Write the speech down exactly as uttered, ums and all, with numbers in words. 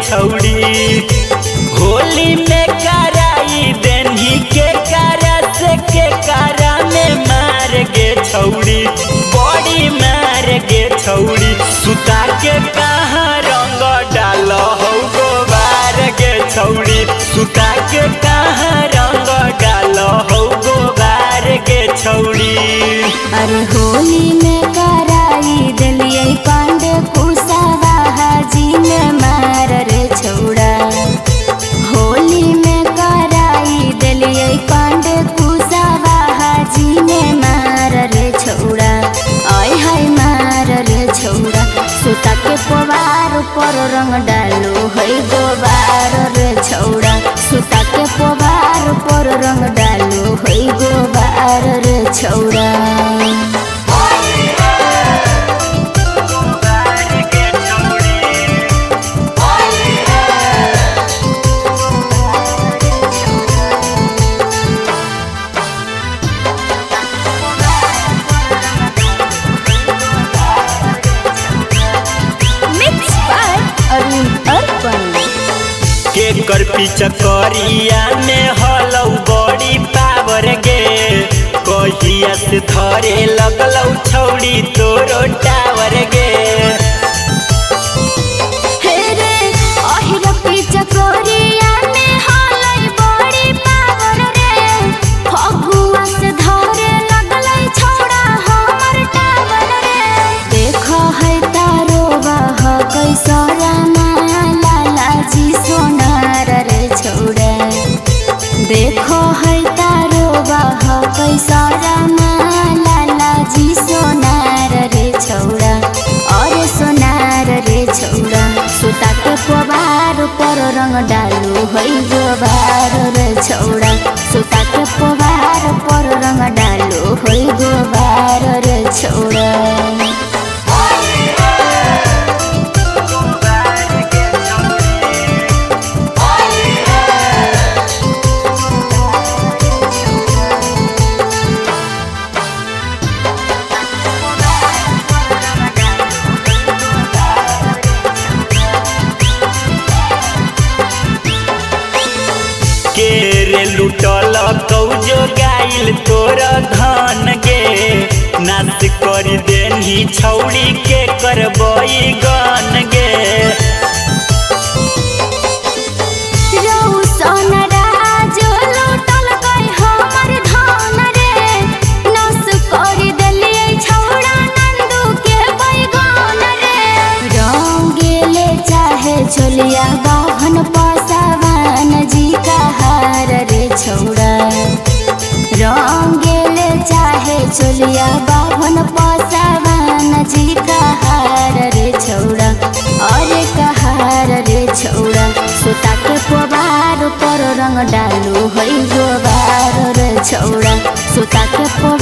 छौड़ी होली में कराई देनी के कारा से के कारा में मार गे छौड़ी बड़ी मार गे छौड़ी सुता के कहाँ रंग डाल हो गोबार गे छौड़ी सुता के कहाँ रंग डाल हो गोबार गे छौड़ी। अरे होली में कराई दिलिए पांडे कुशवाहा जी ने मार रे छौड़ा होली में कराई दिलिए पांडे कुशवाहा जी ने मार रे छौड़ा आय हाय मार रे छौड़ा सुता के पोवार पर रंग डालो है गोबार रे छौड़ा सुता के पोवार पर रंग डालो है गोबार रे छौड़ा। केकर पिचकरिया में हलौ बड़ी पावर गे कहिया से धरे लगलौ छौड़ी तोरो टावर गे। हे रे अहिर पिचकरिया में हलै बड़ी पावर रे फगुआ से धरे लगलै छौड़ा हमर टावर रे देख है तारो बाह कैसा जी सोनार रे छौड़ा देखो है तारो बाह कैसा लाला जी सोनार रे छौड़ा अरे सोनार रे छौड़ा सुता के पोवार पर रंग डालू है गोबार रे छौड़ा सुता के पोवार पर रंग डालू है गोबार रे छौड़ा। केरे लुटल कौजो गाइल तोर धन गे नाश कर देनी छौड़ी के करबई गन गे। छोलिया बाभन पासावान जी का हार रे छौड़ा रंगेले चाहे छोलिया बाभन पासावान जी का हार रे छौड़ा अरे कहार रे छौड़ा सुता के पोवार पर रंग डालू है गोबार रे छौड़ा सुता के